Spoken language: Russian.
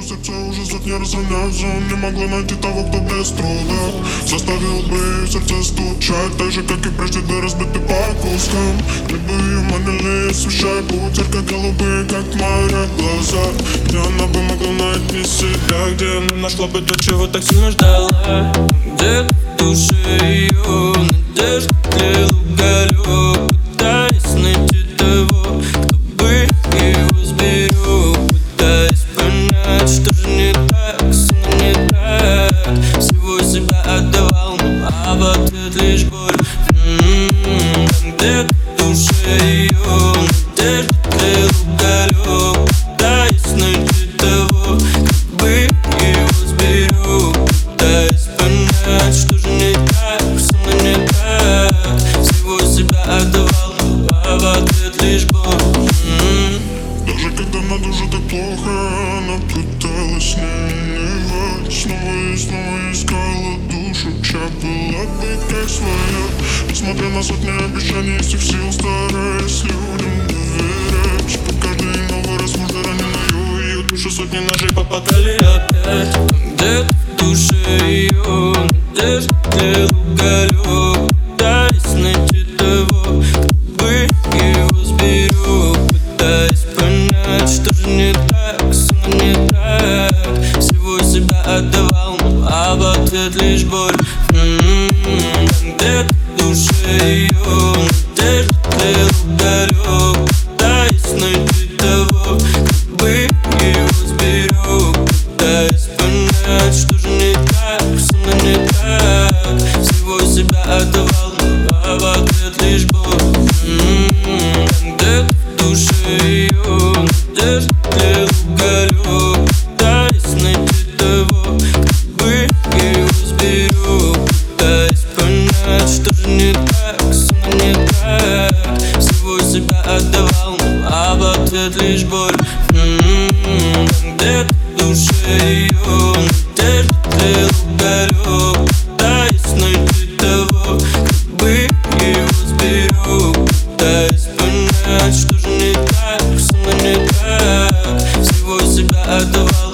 сердце уже сотни разгоняется. Он не могла найти того, кто без труда заставил бы сердце стучать, так же, как и прежде, да разбиты по кускам. Либо ее манили, освещая путь, ярко голубые, как моря, глаза. Где она бы могла найти себя, где она нашла бы то, чего так сильно ждала. Где в душе ее надежда тлел уголек, пытаясь найти того, кто бы его сберег, пытаясь понять, что же не так, снова не так. Всего себя отдавал, а в ответ лишь боль. Где в душе ее надежда тлел уголек, пытаясь найти того, кто бы его сберег, пытаясь понять, что же не так, снова не так. Всего себя отдавал, а в ответ лишь боль. Даже когда на душе так плохо, она пыталась не унывать. Снова и снова искала душу, чья была бы как своя. Несмотря на сотни обещаний, из всех сил стараясь людям доверять. По каждый новый раз можно раненую ее душу сотни ножей попадали опять. Где в душе ее надежда тлел уголек, пытаясь найти того, кто бы его сберег, пытаясь понять, что же не так, снова не так. Всего себя отдавал, а в ответ лишь боль. Где в душе ее надежда тлел уголек, пытаясь найти того, кто бы его сберег, пытаясь понять, что же не так, снова не так. Всего себя отдавал, а в ответ лишь боль. Где в душе ее надежда тлел уголек, пытаясь найти того, кто бы его сберег, пытаясь понять, что же не так, снова не так. Всего себя отдавал, а в ответ лишь боль. Где в душе ее надежда тлел уголек, пытаясь найти того, кто бы его сберег, пытаясь понять, что же не так, снова не так. Всего себя отдавал,